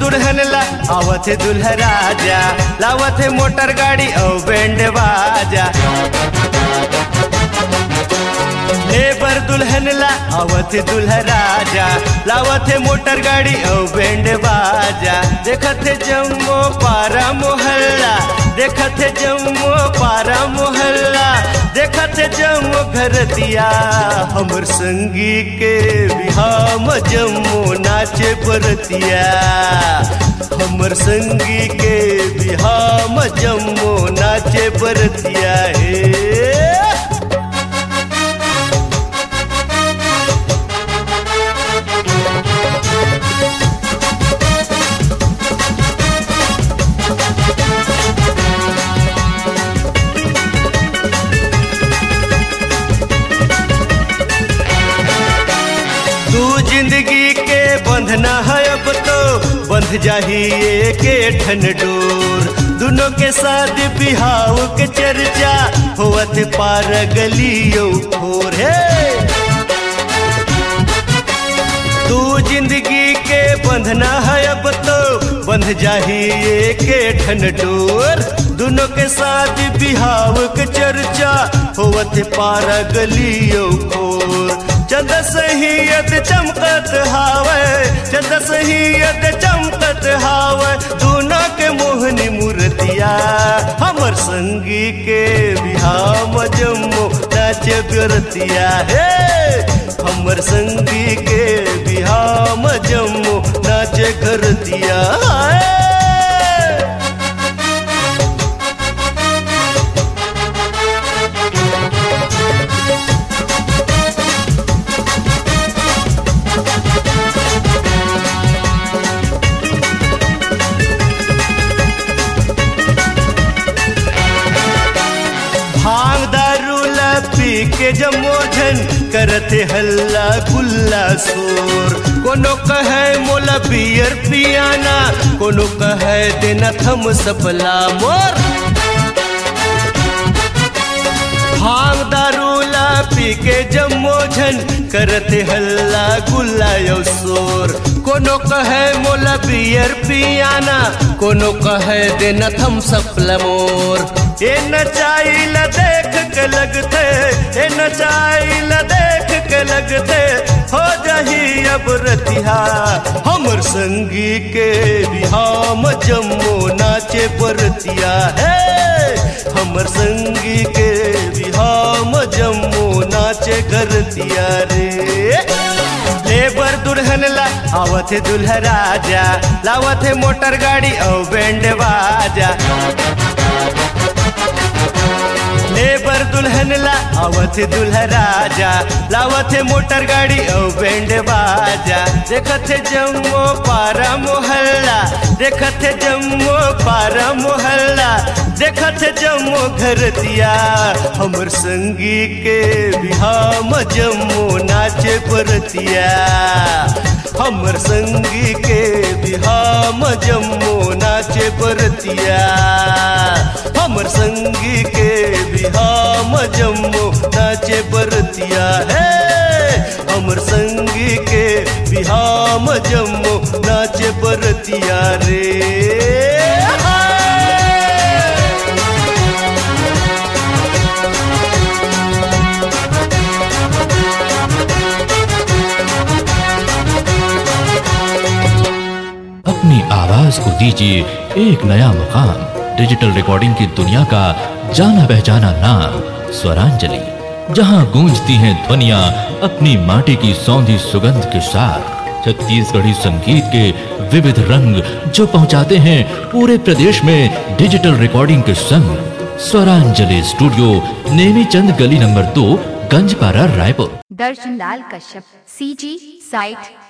दुल्हन ला आवत है दुल्हा राजा, लावत है मोटर गाड़ी और बैंड बाजा। लेबर दुल्हन ला आवत है दुल्हा राजा, लावत है मोटर गाड़ी और बैंड बाजा। देखत है जम्मो पारा मोहल्ला, देखत है जम्मो पारा मोहल्ला, देखत है जम्मो घर दिया। हमर संगी के बिहाव में जम्मो नाचे बरतिया, हमर संगी के बिहाव में जम्मो नाचे बरतिया हे। जिंदगी के बंधना है अब तो बंध जाहिए के ठन डोर। दोनों के साथ बिहाव के चर्चा होवत पार गलियों खोर है। तू जिंदगी के बंधना है अब तो बंध जाहिए के ठन डोर। दोनों के साथ बिहाव के चर्चा होवत पार गलियों खोर। चंद सहियत चमकत हावे, चंद सहियत चमकत हावे, दोनों के मोहनी मूर्तिया। हमर संगी के बिहाव में जम्मो नाचे बरतिया हे। हमर संगी के बिहाव में जम्मो नाचे घरतिया है। भांग दारू ला पी के जमोझन करते हल्ला गुल्ला शोर। कोनो कहे मोला बियर पियाना, कोनो कहे देना थम सपला मोर। भांग दारू ला पी के जमोझन करते हल्ला गुल्ला यो शोर। कोनो कहे मोला बियर पियाना, कोनो कहे देना थम सपला मोर। ये नचाइल देख के लगते, ये नचाइल देख के लगते, हो जाही अब रतिहा। हमर संगी के बिहाव में जम्मो नाचे बरतिया है। हमर संगी के बिहाव में जम्मो नाचे घरतिया रे। लेबर दुल्हन ला आवत है दुल्हा राजा, लावत है मोटर गाड़ी और बैंड बाजा। लेबर दुल्हन ला आवत है दुल्हा राजा, लावत है मोटर गाड़ी और बैंड बाजा। देखत है जम्मो पारा मोहल्ला, देखत है जम्मो पारा मोहल्ला, देखत है जम्मो घर दिया। हमर संगी के बिहाव में जम्मो नाचे बरतिया, हमर संगी के बिहाव में जम्मो नाचे बरतिया। हमर संगी के बिहाव में जम्मो नाचे बरतिया है। हमर संगी के बिहाव में जम्मो नाचे बरतिया रे। अपनी आवाज को दीजिए एक नया मुकाम। डिजिटल रिकॉर्डिंग की दुनिया का जाना पहचाना नाम स्वरांजलि, जहां गूंजती हैं ध्वनियां अपनी माटी की सौंधी सुगंध के साथ। छत्तीसगढ़ी संगीत के विविध रंग जो पहुंचाते हैं पूरे प्रदेश में डिजिटल रिकॉर्डिंग के संग। स्वरांजलि स्टूडियो, नेमी चंद गली नंबर 2, गंजपारा, रायपुर। दर्शन लाल कश्यप, CG साइट